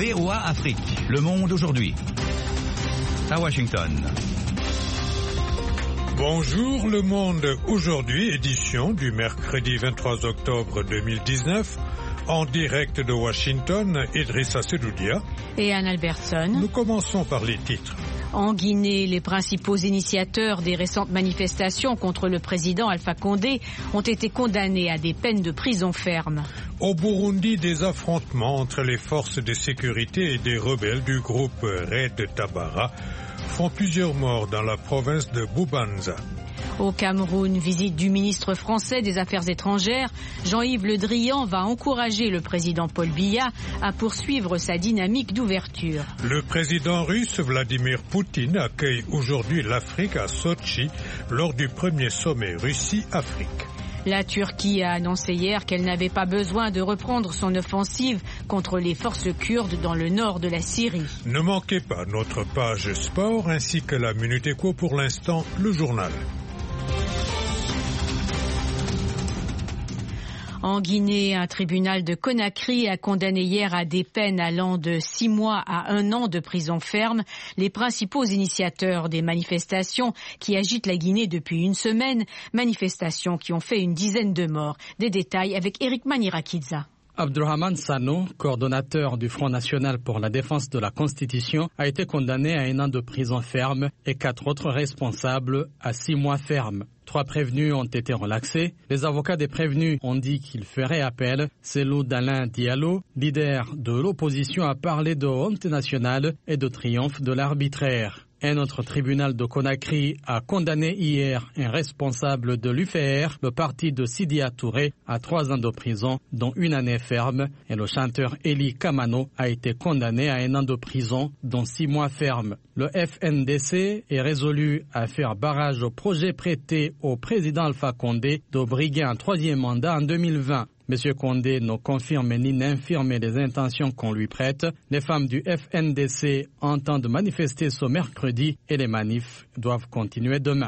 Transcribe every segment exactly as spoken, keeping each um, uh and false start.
V O A Afrique. Le monde aujourd'hui. À Washington. Bonjour le monde aujourd'hui, édition du mercredi vingt-trois octobre deux mille dix-neuf. En direct de Washington, Idrissa Sedoudia et Anne Albertson. Nous commençons par les titres. En Guinée, les principaux initiateurs des récentes manifestations contre le président Alpha Condé ont été condamnés à des peines de prison ferme. Au Burundi, des affrontements entre les forces de sécurité et des rebelles du groupe Red Tabara font plusieurs morts dans la province de Bubanza. Au Cameroun, visite du ministre français des Affaires étrangères, Jean-Yves Le Drian va encourager le président Paul Biya à poursuivre sa dynamique d'ouverture. Le président russe Vladimir Poutine accueille aujourd'hui l'Afrique à Sotchi lors du premier sommet Russie-Afrique. La Turquie a annoncé hier qu'elle n'avait pas besoin de reprendre son offensive contre les forces kurdes dans le nord de la Syrie. Ne manquez pas notre page sport ainsi que la Minute Éco, pour l'instant le journal. En Guinée, un tribunal de Conakry a condamné hier à des peines allant de six mois à un an de prison ferme les principaux initiateurs des manifestations qui agitent la Guinée depuis une semaine, manifestations qui ont fait une dizaine de morts. Des détails avec Eric Manirakidza. Abdurrahman Sano, coordonnateur du Front National pour la défense de la Constitution, a été condamné à un an de prison ferme et quatre autres responsables à six mois ferme. Trois prévenus ont été relaxés. Les avocats des prévenus ont dit qu'ils feraient appel. Cellou Dalein Diallo, leader de l'opposition, a parlé de honte nationale et de triomphe de l'arbitraire. Un autre tribunal de Conakry a condamné hier un responsable de l'U F R, le parti de Sidia Touré, à trois ans de prison, dont une année ferme. Et le chanteur Eli Kamano a été condamné à un an de prison, dont six mois ferme. Le F N D C est résolu à faire barrage au projet prêté au président Alpha Condé de briguer un troisième mandat en deux mille vingt. M. Condé ne confirme ni n'infirme les intentions qu'on lui prête. Les femmes du F N D C entendent manifester ce mercredi et les manifs doivent continuer demain.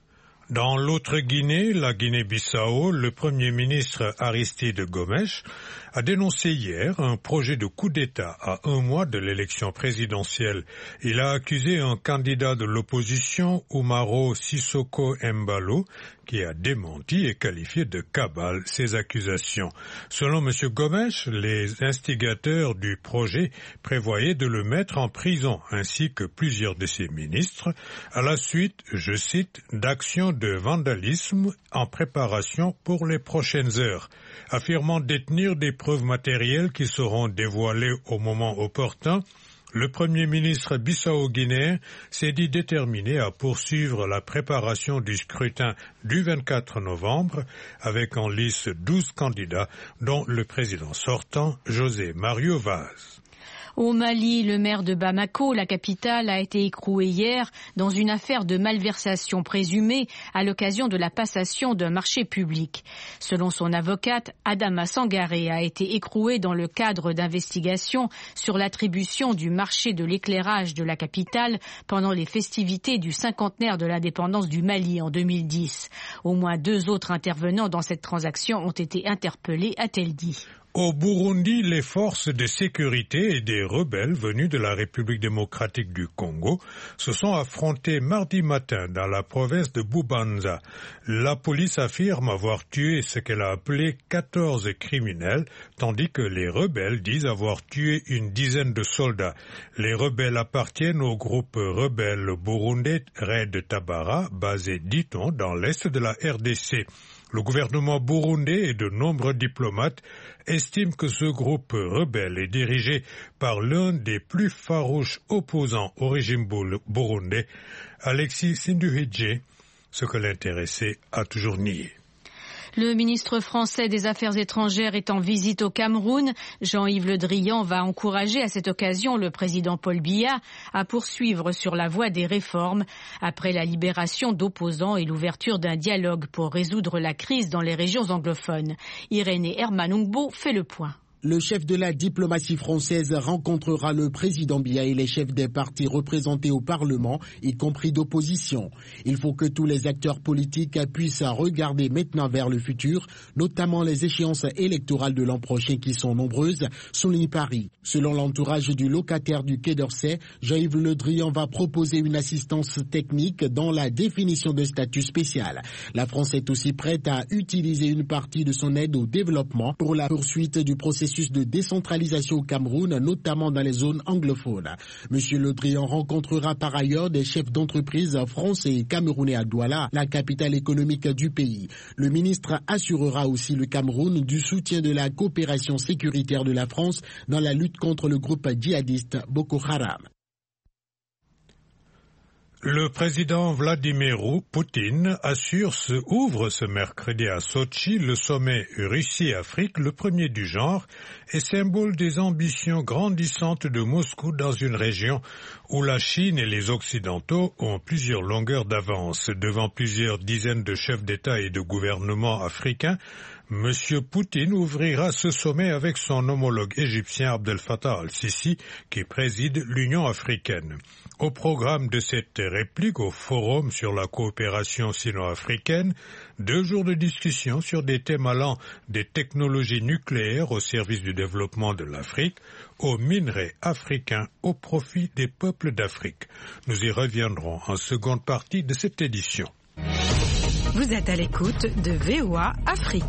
Dans l'autre Guinée, la Guinée-Bissau, le Premier ministre Aristide Gomes a dénoncé hier un projet de coup d'État à un mois de l'élection présidentielle. Il a accusé un candidat de l'opposition, Umaro Sissoko Embalo, qui a démenti et qualifié de cabale ces accusations. Selon M. Gomes, les instigateurs du projet prévoyaient de le mettre en prison, ainsi que plusieurs de ses ministres, à la suite, je cite, d'actions de vandalisme en préparation pour les prochaines heures, affirmant détenir des preuves matérielles qui seront dévoilées au moment opportun. Le Premier ministre bissau-guinéen s'est dit déterminé à poursuivre la préparation du scrutin du vingt-quatre novembre avec en lice douze candidats, dont le président sortant, José Mario Vaz. Au Mali, le maire de Bamako, la capitale, a été écroué hier dans une affaire de malversation présumée à l'occasion de la passation d'un marché public. Selon son avocate, Adama Sangaré a été écroué dans le cadre d'investigations sur l'attribution du marché de l'éclairage de la capitale pendant les festivités du cinquantenaire de l'indépendance du Mali en deux mille dix. Au moins deux autres intervenants dans cette transaction ont été interpellés, a-t-elle dit. Au Burundi, les forces de sécurité et des rebelles venus de la République démocratique du Congo se sont affrontés mardi matin dans la province de Bubanza. La police affirme avoir tué ce qu'elle a appelé quatorze criminels, tandis que les rebelles disent avoir tué une dizaine de soldats. Les rebelles appartiennent au groupe rebelle burundais Red Tabara, basé, dit-on, dans l'est de la R D C. Le gouvernement burundais et de nombreux diplomates estiment que ce groupe rebelle est dirigé par l'un des plus farouches opposants au régime burundais, Alexis Sinduhidje, ce que l'intéressé a toujours nié. Le ministre français des Affaires étrangères est en visite au Cameroun. Jean-Yves Le Drian va encourager à cette occasion le président Paul Biya à poursuivre sur la voie des réformes après la libération d'opposants et l'ouverture d'un dialogue pour résoudre la crise dans les régions anglophones. Irénée Hermanungbo fait le point. Le chef de la diplomatie française rencontrera le président Biya et les chefs des partis représentés au Parlement, y compris d'opposition. Il faut que tous les acteurs politiques puissent regarder maintenant vers le futur, notamment les échéances électorales de l'an prochain qui sont nombreuses, souligne Paris. Selon l'entourage du locataire du Quai d'Orsay, Jean-Yves Le Drian va proposer une assistance technique dans la définition d'un statut spécial. La France est aussi prête à utiliser une partie de son aide au développement pour la poursuite du processus de décentralisation au Cameroun, notamment dans les zones anglophones. Monsieur Le Drian rencontrera par ailleurs des chefs d'entreprise français et camerounais à Douala, la capitale économique du pays. Le ministre assurera aussi le Cameroun du soutien de la coopération sécuritaire de la France dans la lutte contre le groupe djihadiste Boko Haram. Le président Vladimir Poutine assure se ouvre ce mercredi à Sochi le sommet Russie-Afrique, le premier du genre, et symbole des ambitions grandissantes de Moscou dans une région où la Chine et les Occidentaux ont plusieurs longueurs d'avance. Devant plusieurs dizaines de chefs d'État et de gouvernement africains, Monsieur Poutine ouvrira ce sommet avec son homologue égyptien Abdel Fattah al-Sisi qui préside l'Union africaine. Au programme de cette réplique au Forum sur la coopération sino-africaine, deux jours de discussion sur des thèmes allant des technologies nucléaires au service du développement de l'Afrique, aux minerais africains au profit des peuples d'Afrique. Nous y reviendrons en seconde partie de cette édition. Vous êtes à l'écoute de V O A Afrique.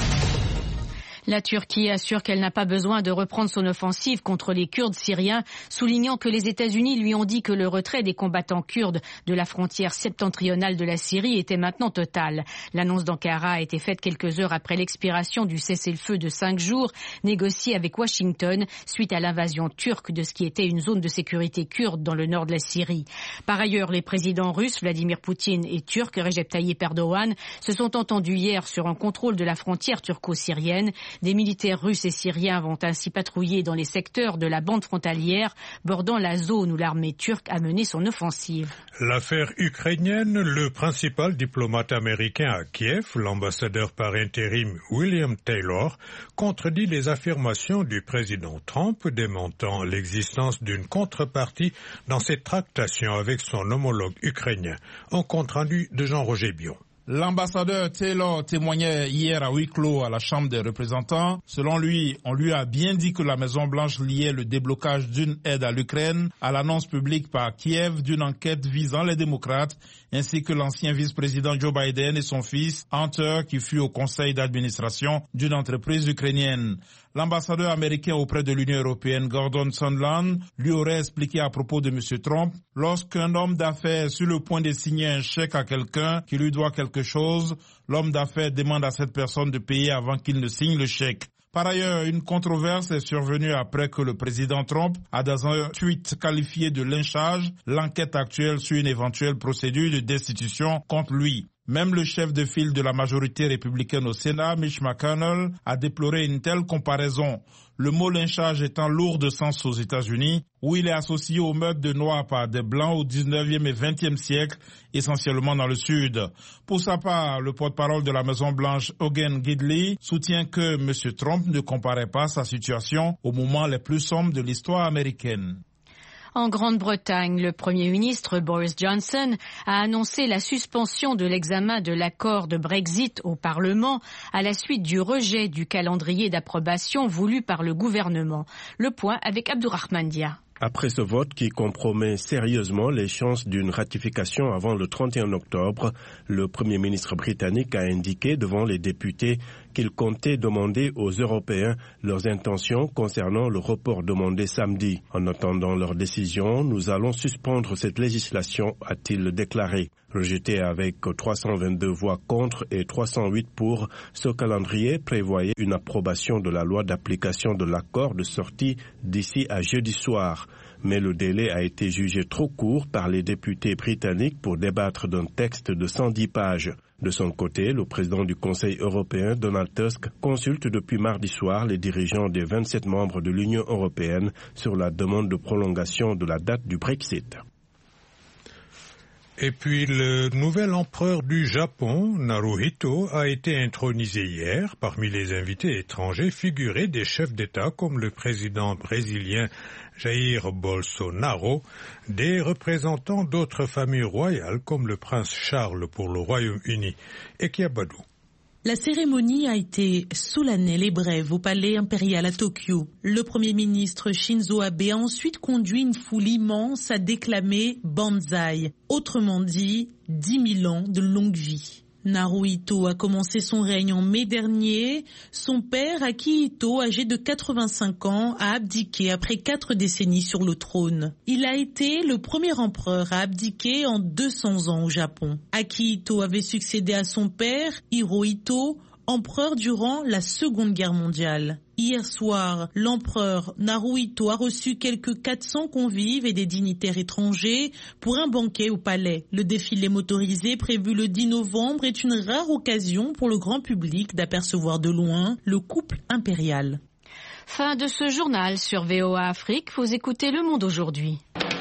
La Turquie assure qu'elle n'a pas besoin de reprendre son offensive contre les Kurdes syriens, soulignant que les États-Unis lui ont dit que le retrait des combattants kurdes de la frontière septentrionale de la Syrie était maintenant total. L'annonce d'Ankara a été faite quelques heures après l'expiration du cessez-le-feu de cinq jours négocié avec Washington suite à l'invasion turque de ce qui était une zone de sécurité kurde dans le nord de la Syrie. Par ailleurs, les présidents russes Vladimir Poutine et turc Recep Tayyip Erdogan se sont entendus hier sur un contrôle de la frontière turco-syrienne. Des militaires russes et syriens vont ainsi patrouiller dans les secteurs de la bande frontalière bordant la zone où l'armée turque a mené son offensive. L'affaire ukrainienne, le principal diplomate américain à Kiev, l'ambassadeur par intérim William Taylor, contredit les affirmations du président Trump démentant l'existence d'une contrepartie dans cette tractation avec son homologue ukrainien. Un compte-rendu de Jean-Roger Bion. L'ambassadeur Taylor témoignait hier à huis clos à la Chambre des représentants. Selon lui, on lui a bien dit que la Maison-Blanche liait le déblocage d'une aide à l'Ukraine à l'annonce publique par Kiev d'une enquête visant les démocrates, ainsi que l'ancien vice-président Joe Biden et son fils Hunter, qui fut au conseil d'administration d'une entreprise ukrainienne. L'ambassadeur américain auprès de l'Union européenne, Gordon Sondland, lui aurait expliqué à propos de M. Trump, lorsqu'un homme d'affaires est sur le point de signer un chèque à quelqu'un qui lui doit quelque chose, l'homme d'affaires demande à cette personne de payer avant qu'il ne signe le chèque. Par ailleurs, une controverse est survenue après que le président Trump a dans un tweet qualifié de lynchage l'enquête actuelle sur une éventuelle procédure de destitution contre lui. Même le chef de file de la majorité républicaine au Sénat, Mitch McConnell, a déploré une telle comparaison. Le mot lynchage étant lourd de sens aux États-Unis, où il est associé au meurtre de Noirs par des Blancs au dix-neuvième et vingtième siècle, essentiellement dans le Sud. Pour sa part, le porte-parole de la Maison-Blanche, Hogan Gidley, soutient que M. Trump ne comparait pas sa situation aux moments les plus sombres de l'histoire américaine. En Grande-Bretagne, le Premier ministre Boris Johnson a annoncé la suspension de l'examen de l'accord de Brexit au Parlement à la suite du rejet du calendrier d'approbation voulu par le gouvernement. Le point avec Abdourahmane Dia. Après ce vote qui compromet sérieusement les chances d'une ratification avant le trente et un octobre, le Premier ministre britannique a indiqué devant les députés qu'il comptait demander aux Européens leurs intentions concernant le report demandé samedi. En attendant leur décision, nous allons suspendre cette législation, a-t-il déclaré. Rejeté avec trois cent vingt-deux voix contre et trois cent huit pour, ce calendrier prévoyait une approbation de la loi d'application de l'accord de sortie d'ici à jeudi soir. Mais le délai a été jugé trop court par les députés britanniques pour débattre d'un texte de cent dix pages. De son côté, le président du Conseil européen, Donald Tusk, consulte depuis mardi soir les dirigeants des vingt-sept membres de l'Union européenne sur la demande de prolongation de la date du Brexit. Et puis le nouvel empereur du Japon, Naruhito, a été intronisé hier. Parmi les invités étrangers figuraient des chefs d'État comme le président brésilien Jair Bolsonaro, des représentants d'autres familles royales comme le prince Charles pour le Royaume-Uni et Kiabadou. La cérémonie a été solennelle et brève au palais impérial à Tokyo. Le premier ministre Shinzo Abe a ensuite conduit une foule immense à déclamer Banzai, autrement dit dix mille ans de longue vie. Naruhito a commencé son règne en mai dernier. Son père, Akihito, âgé de quatre-vingt-cinq ans, a abdiqué après quatre décennies sur le trône. Il a été le premier empereur à abdiquer en deux cents ans au Japon. Akihito avait succédé à son père, Hirohito, empereur durant la Seconde Guerre mondiale. Hier soir, l'empereur Naruhito a reçu quelques quatre cents convives et des dignitaires étrangers pour un banquet au palais. Le défilé motorisé prévu le dix novembre est une rare occasion pour le grand public d'apercevoir de loin le couple impérial. Fin de ce journal sur V O A Afrique. Vous écoutez Le Monde aujourd'hui.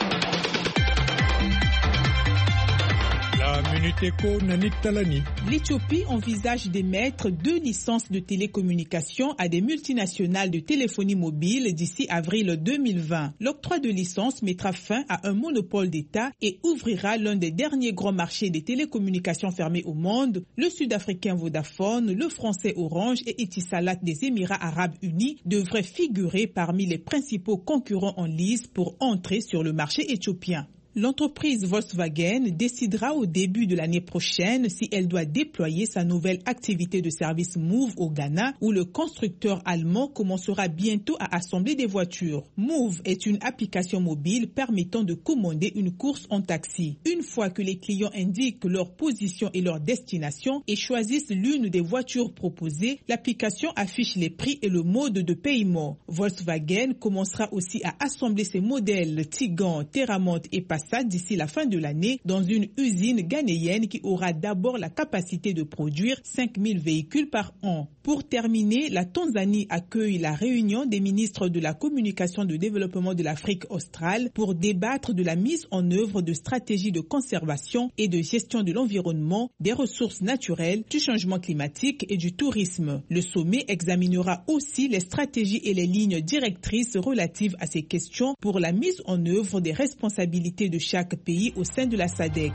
Minute Éco, Nanik Talani. L'Éthiopie envisage d'émettre deux licences de télécommunications à des multinationales de téléphonie mobile d'ici avril deux mille vingt. L'octroi de licences mettra fin à un monopole d'État et ouvrira l'un des derniers grands marchés des télécommunications fermés au monde. Le sud-africain Vodafone, le français Orange et Etisalat des Émirats arabes unis devraient figurer parmi les principaux concurrents en lice pour entrer sur le marché éthiopien. L'entreprise Volkswagen décidera au début de l'année prochaine si elle doit déployer sa nouvelle activité de service Move au Ghana, où le constructeur allemand commencera bientôt à assembler des voitures. Move est une application mobile permettant de commander une course en taxi. Une fois que les clients indiquent leur position et leur destination et choisissent l'une des voitures proposées, l'application affiche les prix et le mode de paiement. Volkswagen commencera aussi à assembler ses modèles Tiguan, Terramont et Passat d'ici la fin de l'année dans une usine ghanéenne qui aura d'abord la capacité de produire cinq mille véhicules par an. Pour terminer, la Tanzanie accueille la réunion des ministres de la communication de développement de l'Afrique australe pour débattre de la mise en œuvre de stratégies de conservation et de gestion de l'environnement, des ressources naturelles, du changement climatique et du tourisme. Le sommet examinera aussi les stratégies et les lignes directrices relatives à ces questions pour la mise en œuvre des responsabilités de chaque pays au sein de la S A D C.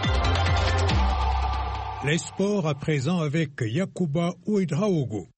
Les sports à présent avec Yacouba Ouedraogo.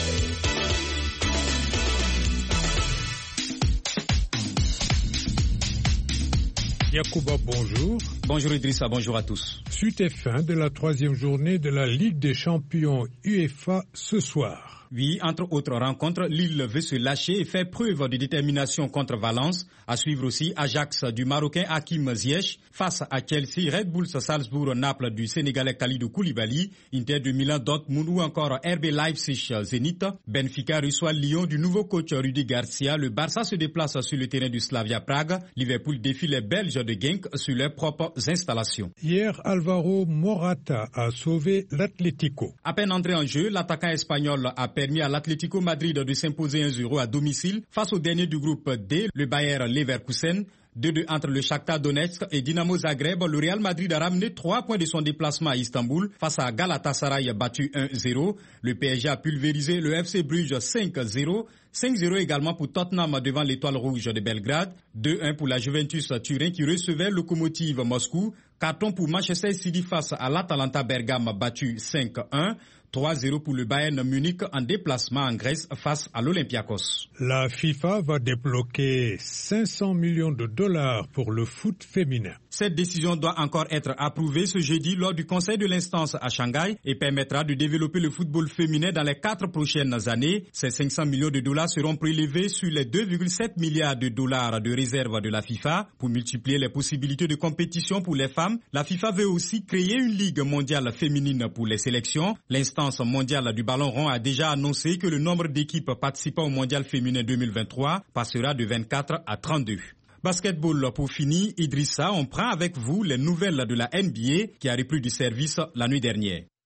Yacouba, bonjour. Bonjour Idrissa, bonjour à tous. Suite et fin de la troisième journée de la Ligue des champions UEFA ce soir. Oui, entre autres rencontres, Lille veut se lâcher et faire preuve de détermination contre Valence. À suivre aussi Ajax du Marocain Hakim Ziyech face à Chelsea, Red Bull Salzbourg, Naples du Sénégalais Khalidou Koulibaly, Inter de Milan, Dortmund ou encore R B Leipzig Zénith. Benfica reçoit Lyon du nouveau coach Rudy Garcia. Le Barça se déplace sur le terrain du Slavia Prague. Liverpool défie les Belges de Genk sur leurs propres installations. Hier, Alvaro Morata a sauvé l'Atlético. À peine entré en jeu, l'attaquant espagnol a permis à l'Atlético Madrid de s'imposer un zéro à domicile face au dernier du groupe D, le Bayer Leverkusen. deux deux entre le Shakhtar Donetsk et Dynamo Zagreb. Le Real Madrid a ramené trois points de son déplacement à Istanbul face à Galatasaray battu un zéro. Le P S G a pulvérisé le F C Bruges cinq zéro. cinq zéro également pour Tottenham devant l'Étoile Rouge de Belgrade. deux un pour la Juventus Turin qui recevait Lokomotiv Moscou. Carton pour Manchester City face à l'Atalanta Bergame battu cinq un. trois zéro pour le Bayern Munich en déplacement en Grèce face à l'Olympiakos. La FIFA va débloquer cinq cents millions de dollars pour le foot féminin. Cette décision doit encore être approuvée ce jeudi lors du Conseil de l'instance à Shanghai et permettra de développer le football féminin dans les quatre prochaines années. Ces cinq cents millions de dollars seront prélevés sur les deux virgule sept milliards de dollars de réserve de la FIFA. Pour multiplier les possibilités de compétition pour les femmes, la FIFA veut aussi créer une ligue mondiale féminine pour les sélections. L'instance mondiale du ballon rond a déjà annoncé que le nombre d'équipes participant au mondial féminin deux mille vingt-trois passera de vingt-quatre à trente-deux. Basketball pour finir, Idrissa, on prend avec vous les nouvelles de la N B A qui a repris du service la nuit dernière.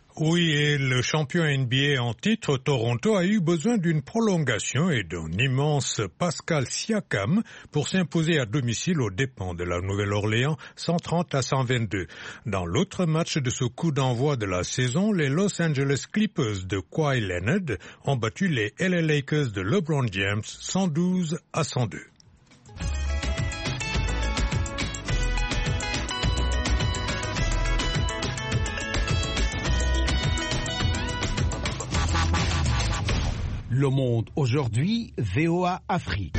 Oui, et le champion N B A en titre, Toronto, a eu besoin d'une prolongation et d'un immense Pascal Siakam pour s'imposer à domicile aux dépens de la Nouvelle-Orléans, cent trente à cent vingt-deux. Dans l'autre match de ce coup d'envoi de la saison, les Los Angeles Clippers de Kawhi Leonard ont battu les L A Lakers de LeBron James, cent douze à cent deux. Le Monde aujourd'hui, V O A Afrique.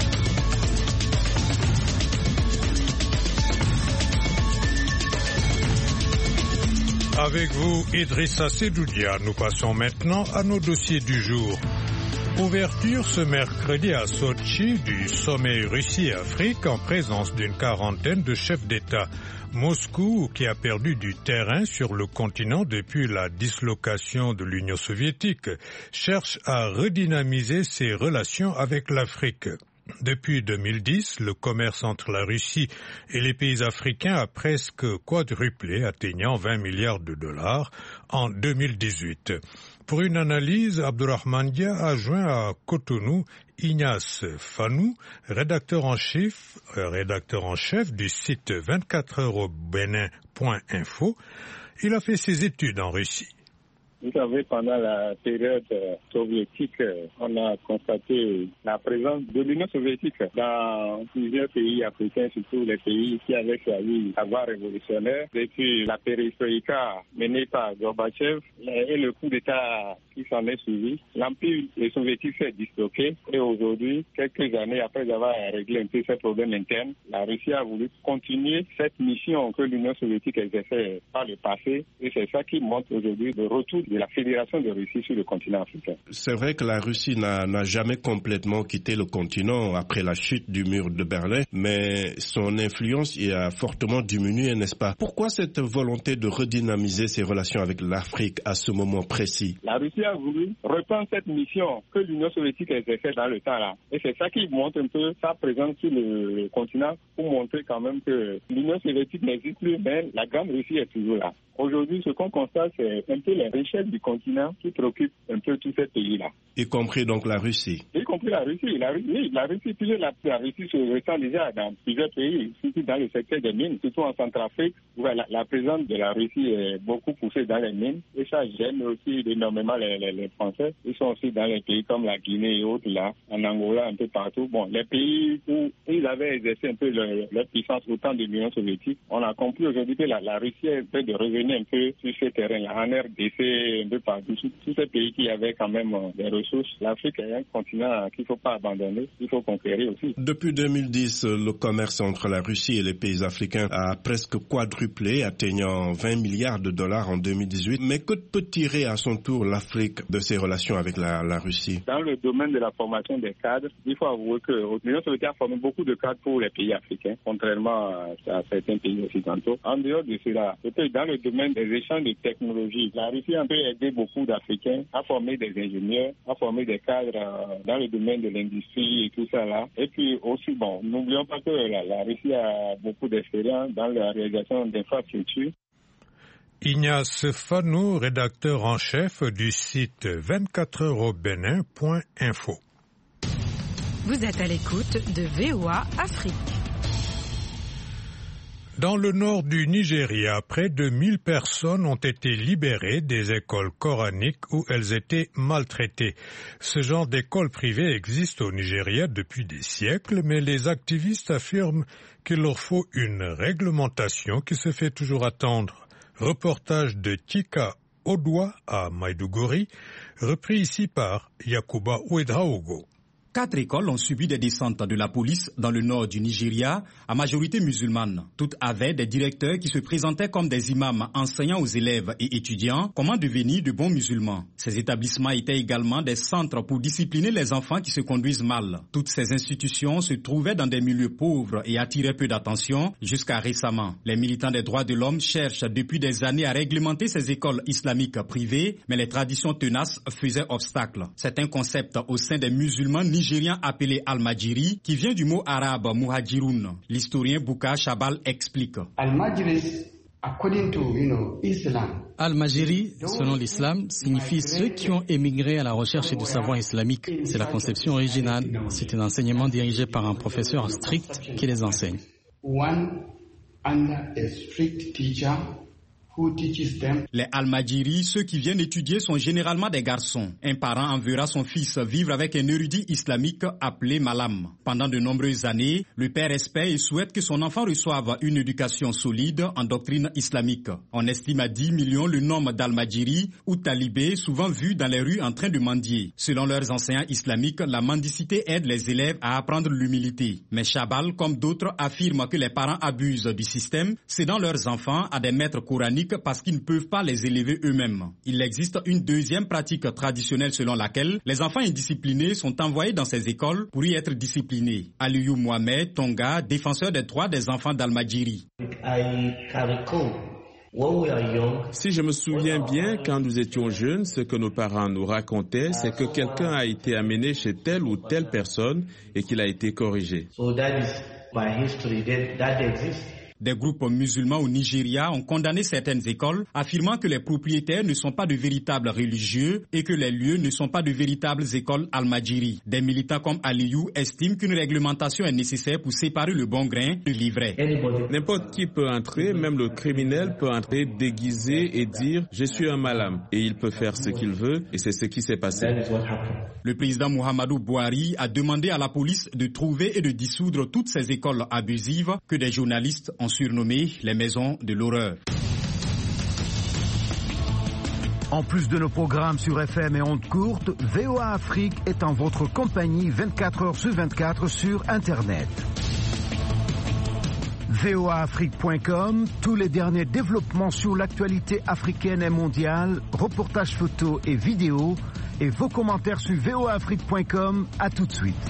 Avec vous, Idrissa Sedoudia, nous passons maintenant à nos dossiers du jour. Ouverture ce mercredi à Sochi du sommet Russie-Afrique en présence d'une quarantaine de chefs d'État. Moscou, qui a perdu du terrain sur le continent depuis la dislocation de l'Union soviétique, cherche à redynamiser ses relations avec l'Afrique. Depuis deux mille dix, le commerce entre la Russie et les pays africains a presque quadruplé, atteignant vingt milliards de dollars en deux mille dix-huit. Pour une analyse, Abdourahmane Dia a joint à Cotonou Ignace Fanou, rédacteur en chef, rédacteur en chef du site vingt-quatre heures au bénin point info. Il a fait ses études en Russie. Vous savez, pendant la période soviétique, on a constaté la présence de l'Union soviétique dans plusieurs pays africains, surtout les pays qui avaient choisi la voie révolutionnaire. Depuis la perestroïka menée par Gorbatchev et le coup d'État qui s'en est suivi, l'Empire soviétique s'est disloqué et aujourd'hui, quelques années après avoir réglé un peu ces problèmes internes, la Russie a voulu continuer cette mission que l'Union soviétique exerçait par le passé et c'est ça qui montre aujourd'hui le retour de la Fédération de Russie sur le continent africain. C'est vrai que la Russie n'a, n'a jamais complètement quitté le continent après la chute du mur de Berlin, mais son influence y a fortement diminué, n'est-ce pas? Pourquoi cette volonté de redynamiser ses relations avec l'Afrique à ce moment précis? La Russie a voulu reprendre cette mission que l'Union soviétique exerçait dans le temps-là. Et c'est ça qui montre un peu sa présence sur le, le continent pour montrer quand même que l'Union soviétique n'existe plus, mais la grande Russie est toujours là. Aujourd'hui, ce qu'on constate, c'est un peu les richesses du continent qui préoccupent un peu tous ces pays-là. Y compris donc la Russie. Y compris la Russie. La Russie, oui, la Russie, plusieurs, la, la Russie se ressent déjà dans plusieurs pays, surtout dans le secteur des mines, surtout en Centrafrique, où la, la présence de la Russie est beaucoup poussée dans les mines. Et ça gêne aussi énormément les, les, les Français. Ils sont aussi dans les pays comme la Guinée et autres, là, en Angola, un peu partout. Bon, les pays où ils avaient exercé un peu leur, leur puissance au temps de l'Union soviétique, on a compris aujourd'hui que la, la Russie est en train de revenir un peu sur ce terrain-là, en R D C, un peu partout, tous ces pays qui avaient quand même des ressources. L'Afrique est un continent qu'il ne faut pas abandonner, il faut conquérir aussi. Depuis deux mille dix, le commerce entre la Russie et les pays africains a presque quadruplé, atteignant vingt milliards de dollars en deux mille dix-huit. Mais que peut tirer à son tour l'Afrique de ses relations avec la, la Russie? Dans le domaine de la formation des cadres, il faut avouer que l'Union soviétique a formé beaucoup de cadres pour les pays africains, contrairement à certains pays occidentaux. En dehors de cela, peut-être dans le domaine des échanges de technologies, la Russie a un peu aidé beaucoup d'Africains à former des ingénieurs, à former des cadres euh, dans le domaine de l'industrie et tout ça là. Et puis aussi, bon, n'oublions pas que la, la Russie a beaucoup d'expérience dans la réalisation d'infrastructures. Ignace Fanou, rédacteur en chef du site vingt-quatre heures au bénin point info. Vous êtes à l'écoute de V O A Afrique. Dans le nord du Nigeria, près de mille personnes ont été libérées des écoles coraniques où elles étaient maltraitées. Ce genre d'école privée existe au Nigeria depuis des siècles, mais les activistes affirment qu'il leur faut une réglementation qui se fait toujours attendre. Reportage de Tika Odwa à Maiduguri, repris ici par Yakuba Ouedraogo. Quatre écoles ont subi des descentes de la police dans le nord du Nigeria, à majorité musulmane. Toutes avaient des directeurs qui se présentaient comme des imams enseignant aux élèves et étudiants comment devenir de bons musulmans. Ces établissements étaient également des centres pour discipliner les enfants qui se conduisent mal. Toutes ces institutions se trouvaient dans des milieux pauvres et attiraient peu d'attention jusqu'à récemment. Les militants des droits de l'homme cherchent depuis des années à réglementer ces écoles islamiques privées, mais les traditions tenaces faisaient obstacle. C'est un concept au sein des musulmans nigérien appelé Al-Majiri, qui vient du mot arabe Muhajiroun. L'historien Bouka Chabal explique. Al-Majris, according to, you know, Islam. Al-Majiri, selon l'islam, signifie ceux qui ont émigré à la recherche du savoir islamique. C'est la conception originale. C'est un enseignement dirigé par un professeur strict qui les enseigne. One under a strict teacher who teaches them. Les Al-Majiri, ceux qui viennent étudier, sont généralement des garçons. Un parent enverra son fils vivre avec un érudit islamique appelé Malam. Pendant de nombreuses années, le père espère et souhaite que son enfant reçoive une éducation solide en doctrine islamique. On estime à dix millions le nombre d'Al-Majiri ou talibés souvent vus dans les rues en train de mendier. Selon leurs enseignants islamiques, la mendicité aide les élèves à apprendre l'humilité. Mais Chabal, comme d'autres, affirment que les parents abusent du système, cédant leurs enfants à des maîtres coraniques parce qu'ils ne peuvent pas les élever eux-mêmes. Il existe une deuxième pratique traditionnelle selon laquelle les enfants indisciplinés sont envoyés dans ces écoles pour y être disciplinés. Aliou Mohamed Tonga, défenseur des droits des enfants d'Al-Majiri. Si je me souviens bien, quand nous étions jeunes, ce que nos parents nous racontaient, c'est que quelqu'un a été amené chez telle ou telle personne et qu'il a été corrigé. Des groupes musulmans au Nigeria ont condamné certaines écoles, affirmant que les propriétaires ne sont pas de véritables religieux et que les lieux ne sont pas de véritables écoles Al-Majiri. Des militants comme Aliou estiment qu'une réglementation est nécessaire pour séparer le bon grain du livret. N'importe qui peut entrer, même le criminel peut entrer déguisé et dire « je suis un malam » et il peut faire ce qu'il veut et c'est ce qui s'est passé. Le président Muhammadu Buhari a demandé à la police de trouver et de dissoudre toutes ces écoles abusives que des journalistes ont surnommé les maisons de l'horreur. En plus de nos programmes sur F M et ondes courtes, V O A Afrique est en votre compagnie vingt-quatre heures sur vingt-quatre sur Internet. V O A Afrique point com, tous les derniers développements sur l'actualité africaine et mondiale, reportages photos et vidéos, et vos commentaires sur V O A Afrique point com. À tout de suite.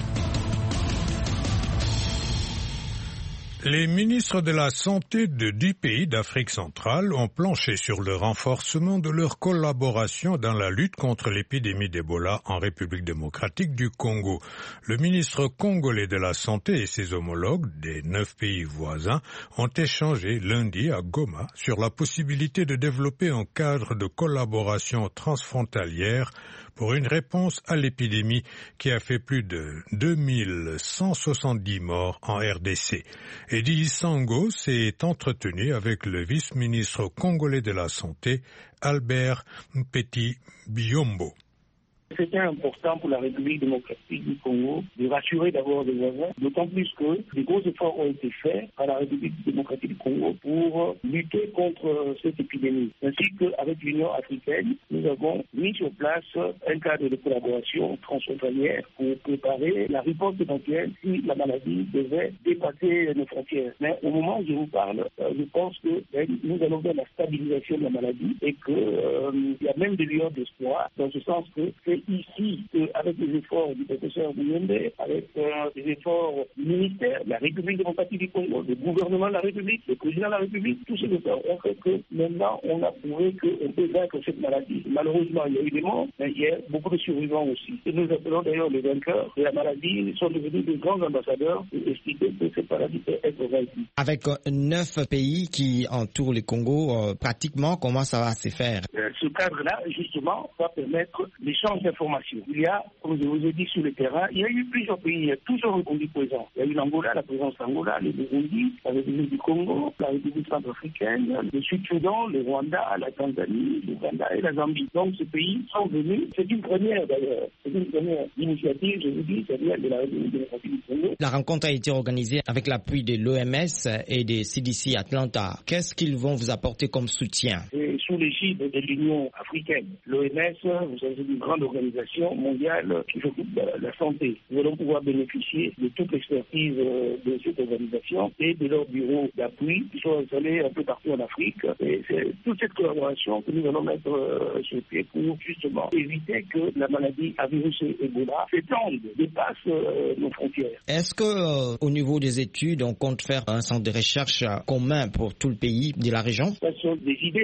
Les ministres de la Santé de dix pays d'Afrique centrale ont planché sur le renforcement de leur collaboration dans la lutte contre l'épidémie d'Ebola en République démocratique du Congo. Le ministre congolais de la Santé et ses homologues des neuf pays voisins ont échangé lundi à Goma sur la possibilité de développer un cadre de collaboration transfrontalière pour une réponse à l'épidémie qui a fait plus de deux mille cent soixante-dix morts en R D C. Eddie Sango s'est entretenu avec le vice-ministre congolais de la Santé, Albert Mpeti Biombo. C'était important pour la République démocratique du Congo de rassurer d'abord les voisins, d'autant plus que des gros efforts ont été faits par la République démocratique du Congo pour lutter contre cette épidémie. Ainsi qu'avec l'Union africaine, nous avons mis sur place un cadre de collaboration transfrontalière pour préparer la riposte éventuelle si la maladie devait dépasser nos frontières. Mais au moment où je vous parle, je pense que nous allons vers la stabilisation de la maladie et qu'il euh, y a même des lueurs d'espoir, dans ce sens que c'est ici, avec les efforts du professeur Bouyembe, avec euh, les efforts du ministère de la République démocratique du Congo, du gouvernement de la République, le président de la République, tous ces efforts ont fait que maintenant on a prouvé qu'on peut vaincre cette maladie. Malheureusement, il y a eu des morts, mais il y a beaucoup de survivants aussi. Et nous appelons d'ailleurs les vainqueurs de la maladie, ils sont devenus des grands ambassadeurs pour expliquer que cette maladie peut être vaincue. Avec euh, neuf pays qui entourent le Congo, euh, pratiquement, comment ça va se faire? euh, Ce cadre-là, justement, va permettre l'échange d'informations. Il y a, comme je vous ai dit, sur le terrain, il y a eu plusieurs pays, il y a toujours répondu présent. Il y a eu l'Angola, la présence d'Angola, le Burundi, la République du Congo, la République centrafricaine, le Sud-Soudan, le Rwanda, la Tanzanie, l'Ouganda et la Zambie. Donc ces pays sont venus, c'est une première d'ailleurs, c'est une première initiative, je vous dis, c'est-à-dire de la République démocratique du Congo. La rencontre a été organisée avec l'appui de l'O M S et des C D C Atlanta. Qu'est-ce qu'ils vont vous apporter comme soutien? Et sous l'égide de l'Union africaine, l'O M S, vous savez, c'est une grande organisation mondiale qui s'occupe de la santé. Nous allons pouvoir bénéficier de toute l'expertise de cette organisation et de leur bureau d'appui qui sont installés un peu partout en Afrique. Et c'est toute cette collaboration que nous allons mettre sur pied pour justement éviter que la maladie à virus Ebola s'étende, dépasse nos frontières. Est-ce que euh, au niveau des études, on compte faire un centre de recherche commun pour tout le pays de la région? Ce sont des idées qui ont été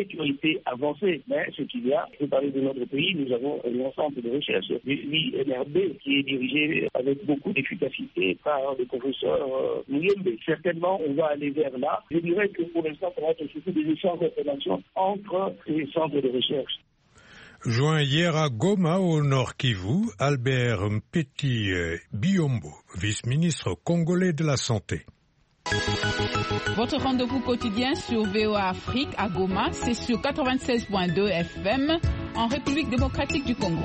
assez avancé. Mais ce qu'il y a, je vais parler de notre pays, nous avons un ensemble de recherches, l'I N R B, qui est dirigé avec beaucoup d'efficacité par le professeur euh, Muyembe. Certainement, on va aller vers là. Je dirais que pour l'instant, ça va être surtout des échanges d'informations entre les centres de recherche. Joint hier à Goma, au Nord Kivu, Albert Mpeti Biombo, vice-ministre congolais de la Santé. Votre rendez-vous quotidien sur V O A Afrique à Goma, c'est sur quatre-vingt-seize virgule deux F M en République démocratique du Congo.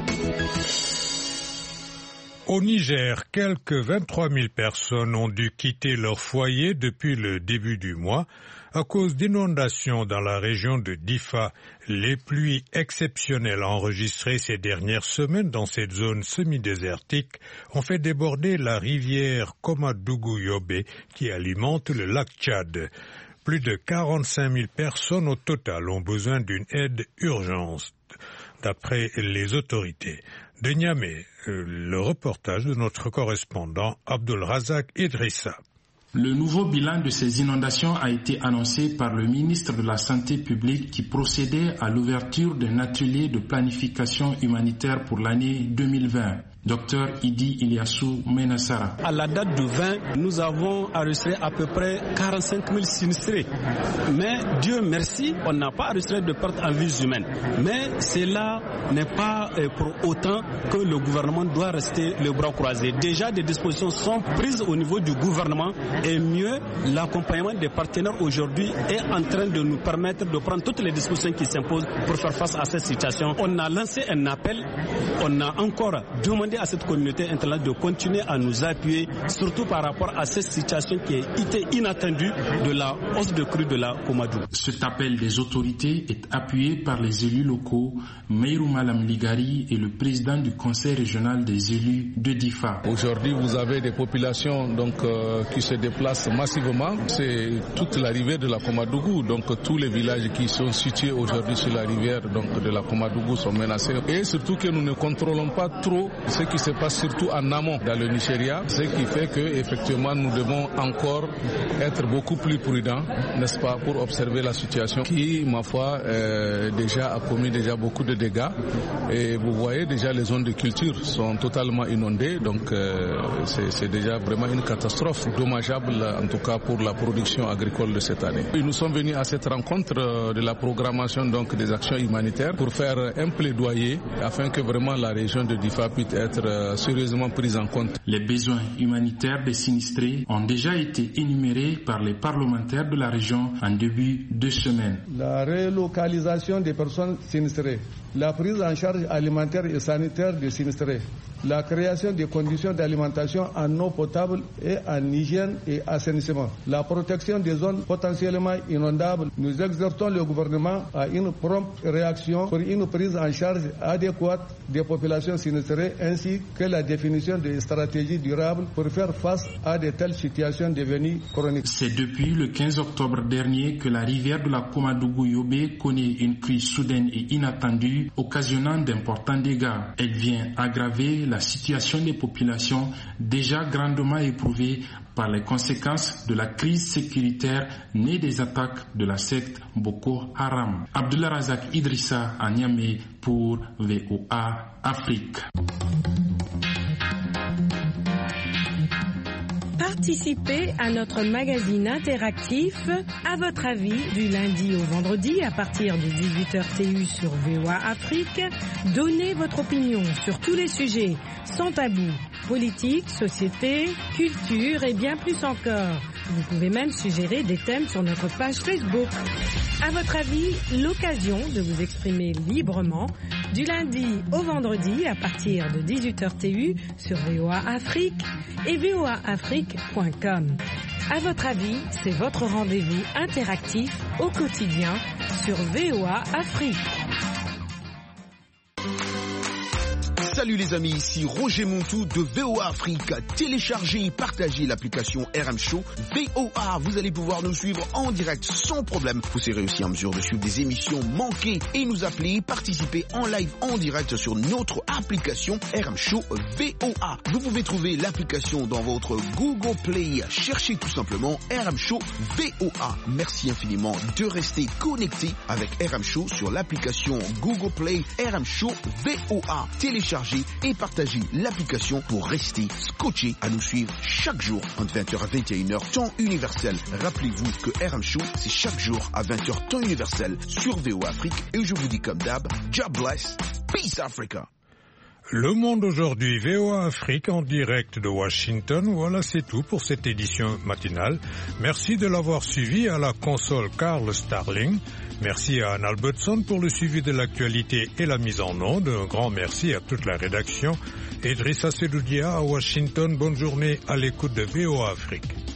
Au Niger, quelques vingt-trois mille personnes ont dû quitter leur foyer depuis le début du mois à cause d'inondations dans la région de Difa. Les pluies exceptionnelles enregistrées ces dernières semaines dans cette zone semi-désertique ont fait déborder la rivière Komadougou-Yobe qui alimente le lac Tchad. Plus de quarante-cinq mille personnes au total ont besoin d'une aide urgente, d'après les autorités. De Niamey, le reportage de notre correspondant Abdul Razak Idrissa. Le nouveau bilan de ces inondations a été annoncé par le ministre de la Santé publique qui procédait à l'ouverture d'un atelier de planification humanitaire pour l'année deux mille vingt. Docteur Idi Iliassou Menassara. À la date du vingt, nous avons enregistré à peu près quarante-cinq mille sinistrés. Mais Dieu merci, on n'a pas enregistré de pertes en vies humaines. Mais cela n'est pas pour autant que le gouvernement doit rester les bras croisés. Déjà, des dispositions sont prises au niveau du gouvernement et mieux, l'accompagnement des partenaires aujourd'hui est en train de nous permettre de prendre toutes les dispositions qui s'imposent pour faire face à cette situation. On a lancé un appel, on a encore demandé à cette communauté internationale de continuer à nous appuyer, surtout par rapport à cette situation qui était inattendue de la hausse de crue de la Komadougou. Cet appel des autorités est appuyé par les élus locaux, Meirou Malam Ligari et le président du conseil régional des élus de Difa. Aujourd'hui, vous avez des populations donc, euh, qui se déplacent massivement. C'est toute la rivière de la Komadougou, donc tous les villages qui sont situés aujourd'hui sur la rivière donc, de la Komadougou sont menacés. Et surtout que nous ne contrôlons pas trop ce qui se passe surtout en amont dans le Nigeria, ce qui fait que effectivement nous devons encore être beaucoup plus prudents, n'est-ce pas, pour observer la situation qui, ma foi, euh, déjà a commis déjà beaucoup de dégâts. Et vous voyez déjà les zones de culture sont totalement inondées, donc euh, c'est, c'est déjà vraiment une catastrophe dommageable en tout cas pour la production agricole de cette année. Et nous sommes venus à cette rencontre euh, de la programmation donc des actions humanitaires pour faire un plaidoyer afin que vraiment la région de Difa puisse être euh, sérieusement prise en compte. Les besoins humanitaires des sinistrés ont déjà été énumérés par les parlementaires de la région en début de semaine. La relocalisation des personnes sinistrées, la prise en charge alimentaire et sanitaire des sinistrés, la création des conditions d'alimentation en eau potable et en hygiène et assainissement, la protection des zones potentiellement inondables. Nous exhortons le gouvernement à une prompte réaction pour une prise en charge adéquate des populations sinistrées ainsi que la définition de stratégies durables pour faire face à de telles situations devenues chroniques. C'est depuis le quinze octobre dernier que la rivière de la Komadougou-Yobe connaît une crue soudaine et inattendue, occasionnant d'importants dégâts. Elle vient aggraver la situation des populations déjà grandement éprouvées par les conséquences de la crise sécuritaire née des attaques de la secte Boko Haram. Abdullah Razak Idrissa à Niamey pour V O A Afrique. Participez à notre magazine interactif À votre avis du lundi au vendredi à partir de dix-huit heures T U sur V O A Afrique. Donnez votre opinion sur tous les sujets sans tabou, politique, société, culture et bien plus encore. Vous pouvez même suggérer des thèmes sur notre page Facebook. À votre avis, l'occasion de vous exprimer librement du lundi au vendredi à partir de dix-huit heures T U sur V O A Afrique et V O A Afrique point com. À votre avis, c'est votre rendez-vous interactif au quotidien sur V O A Afrique. Salut les amis, ici Roger Montou de V O A Afrique. Téléchargez et partagez l'application R M Show V O A. Vous allez pouvoir nous suivre en direct sans problème. Vous serez aussi en mesure de suivre des émissions manquées et nous appeler, participer en live en direct sur notre application R M Show V O A. Vous pouvez trouver l'application dans votre Google Play. Cherchez tout simplement R M Show V O A. Merci infiniment de rester connecté avec R M Show sur l'application Google Play R M Show V O A. Téléchargez et partagez l'application pour rester scotché à nous suivre chaque jour entre vingt heures à vingt et une heures temps universel. Rappelez-vous que R M Show c'est chaque jour à vingt heures temps universel sur V O A Afrique et je vous dis comme d'hab, God bless, peace Africa. Le Monde aujourd'hui, V O A Afrique en direct de Washington. Voilà, c'est tout pour cette édition matinale. Merci de l'avoir suivi à la console Carl Starling. Merci à Anne Albertson pour le suivi de l'actualité et la mise en onde. Un grand merci à toute la rédaction. Idrissa Sedoudia à Washington. Bonne journée à l'écoute de V O A Afrique.